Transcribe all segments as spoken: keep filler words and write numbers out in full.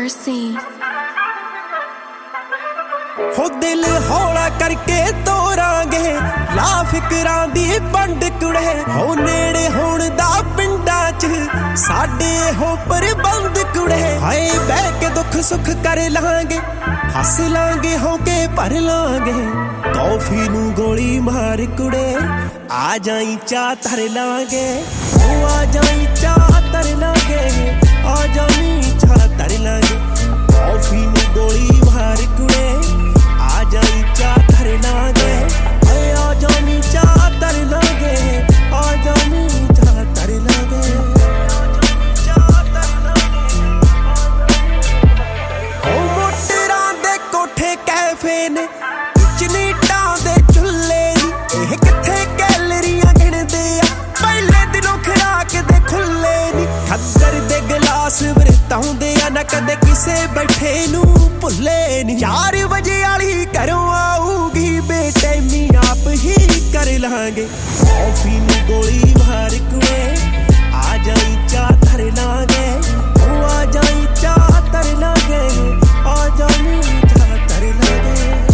Mercy. हो दिल हौला करके तोरांगे ला फिकरां दी पंड कुड़े हो नेड़े होण दा पिंडां च साडे हो प्रबंध कुड़े हाय बह के दुख सुख कर लांगे हस लांगे हो के भर लांगे कॉफी नू गोली मार कुड़े आ जाई चाह धर लांगे ओ आ जाई चाह धर लांगे आ जाई चाह धर लांगे कॉफी नू गोली मार कुड़े आ जाई चाह धर लांगे आ जाई चाह धर लांगे आ जाई चाह धर लांगे ओ मोटरां दे कोठे कैफे ने चनीटां दे चुल्ले नी एह किथे कैलरियां गिणदे आ पहले दिनों खराक दे खुल्ले नी खद्दर दे गिलास वरताउंदे आ ना कदे किसे बैठे नू भुल्ले नी चार बजे वाली घरों आऊगी बेटे मी आप ही कर लांगे कॉफी नू गोली मार कुए आ जाई चाह धर लांगे ओ आ जाई चाह धर लांगे आ जाई चाह धर लांगे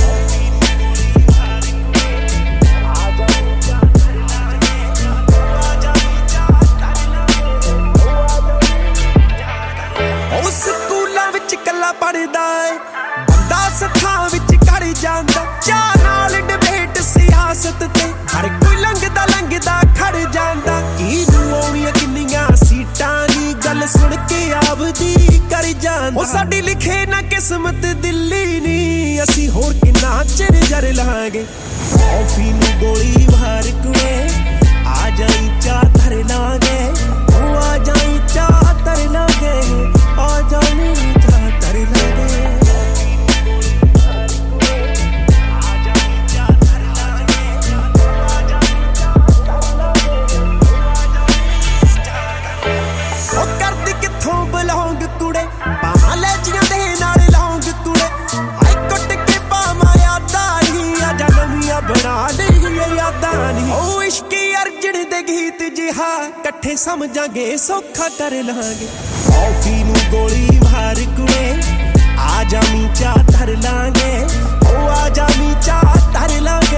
ਸਕੂਲਾਂ ਵਿੱਚ ਕੱਲਾ ਪੜਦਾ ਏ ਬੰਦਾ ਸਥਾਂ ਵਿੱਚ ਘੜ ਜਾਂਦਾ ਚਾਹ ਨਾਲ ਡਿਬੇਟ ਸਿਆਸਤ ਤੇ ਹਰ ਕੋਈ ਲੰਘਦਾ ਲੰਘਦਾ ਖੜ ਜਾਂਦਾ ਕੀ ਨੂੰ ਆਉਣੀਆਂ ਕਿੰਨੀਆਂ ਸੀਟਾਂ ਦੀ ਗੱਲ ਸੁਣ ਕੇ ਆਪਦੀ ਕਰ ਜਾਂਦਾ ਉਹ ਸਾਡੀ ਲਿਖੇ ਨਾ ਕਿਸਮਤ ਦਿੱਲੀ ਨੀ ਅਸੀਂ ਹੋਰ ਕਿੰਨਾ ਚਿਰ ਜਰ ਲਾਂਗੇ ਕੌਫੀ ਨੂੰ ਗੋਲੀ ਮਾਰ ਕੁਏ ਆ ਜਾਈ ਚਾਹ ਧਰ ਲਾਂਗੇ ਉਹ ਆ ਜਾਈ ਚਾਹ ਧਰ ਲਾਂਗੇ आ जानी चाह धर लांगे आ जानी चाह धर लांगे आ जानी चाह धर लांगे ओ करदी किथों बिलोंग कुड़े पावां लेजियां दे नाल लौंग कुड़े हाय कुट के पावां यादां ही आ जा नवीआं बना लईए यादां नी ओ इश्क अर्जन दे गीत जिहा इकट्ठे समझांगे सौखा कर लांगे कॉफी नू गोली मार कुए आ जामी चाह धर लांगे ओ आ जामी चाह धर लांगे